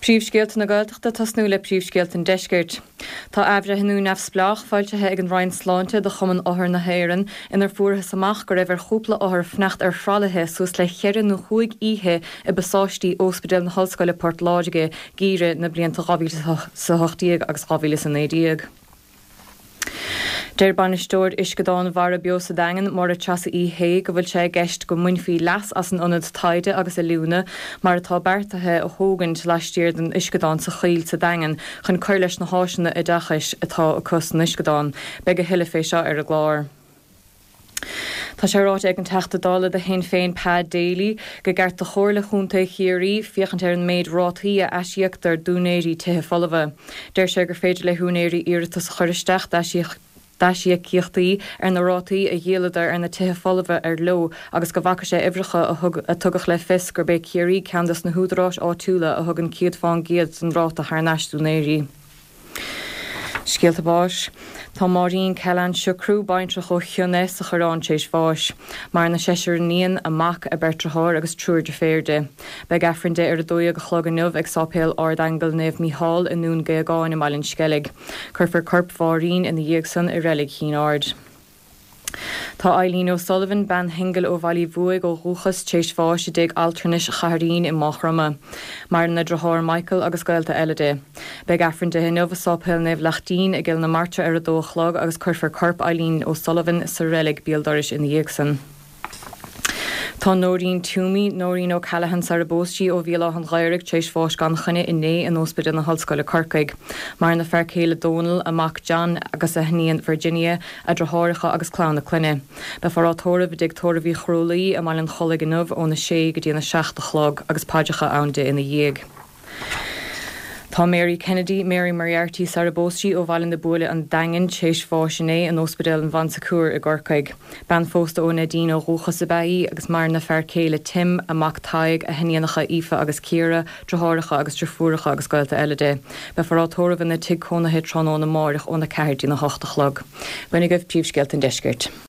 Príomhscéalt na Gaeltachta tasnú le príomhscéalt an deiscirt. Tá abhre hinú nefsblach fáilte ag an Ryan sláinte do chuman óthar na héireann inar fuairtha samach go raibh chúpla óthar fneacht ar phrálathe suas le cheireann nó chuig ihe i basáistí Ospidéal na Hallscoile Port Láidige gíre na blianta 2018 agus 2019. Deir banistóir iscedáin bhara bio sa dagan mar a teasa hé go bhfuil sé gceist go muinfí leas as an ionad taide agus a liúna mar atá beartathe a thógant leistíir den iscedáin sa chail sa dagan chun chuir leis na háisina i dachais atá a cos na iscedáin, beag a hiile fé seo ar a gláir. Tá sé ráit ag an teachta dála de hen féin Pad Daly go gceart a chóirla chúnta chéirí fiochan ar an méid rátaí a eisiíochttar dúnéirí tuthe folamha. Deir sé gur féidir le húnéirí iiritas chuiristeach Dá si cíochtaí ar na rátaí a dhéaladar ar na tuthe folamha ar lo agus go bhacha sé ibrecha a tugach le fis gur bé céirí ceandas na húdarás áitiúla a thug an ciad fáin giad san ráta th neistúnéirí. Scialta báis, Tá Marín Cellan siocrú baintre cho chione sa chorán tééis fáis, mar na séisiir níon amach a bertrathir agus trúir de féirde. Be gafrinde ar a dói a go chlog an nuh ag sápéal ardangel nef Míhall in nún gaáin am Malin Skellig, chur corp Várín in the Dhéagsan i Relic Hín Ard. Tá Eileen O'Sullivan ban hingel ó bhailí bhuaig ó rúchas tééis fáis i dig alternis charín i Máchrama, mar na drothir Michael agus Gaelta eile. Be gafrinte he nova sápéal nef Lachtín a gil na marcha ar a dóchlog agus chur corp Eileen O'Sullivan sa Relic Bíaldoris in the Dhéagsan. Tá Nóirín Túmi, Nóirín ó Callahan Sarabósí ó bhíola an ghairig tééis fáis gan chunne inné in Ospidéal na Hallscoile Corcaig, mar na Fearcéile Donal amach John agus a hníon Virginia a drothóiricha agus clán na cluine. Be forrátóra bh dig tóra bhí chrúlaí a mailin chola ganmh ó na sé go dtíana 6 chlog agus páidecha ann ina dhéag. Tá Mary Kennedy, Mary Moriarty Sarabósí ó bhailin na bula an dagan tééis fáisinaé an Ospidéal an Vansacúr i Gorcaig. Ban fósta ó Nadine ó Rúcha sa Baí agus mar na Fearcéile Tim amach Taig a hinianacha Aoife agus Ciara, drothóiricha agus trafúracha agus Gaelta eile. Be forrátóra na tig cónathe tránó na mórich ó na ceirtí na 8 chlog. Bunig goibh príomhscéalt an deiscirt.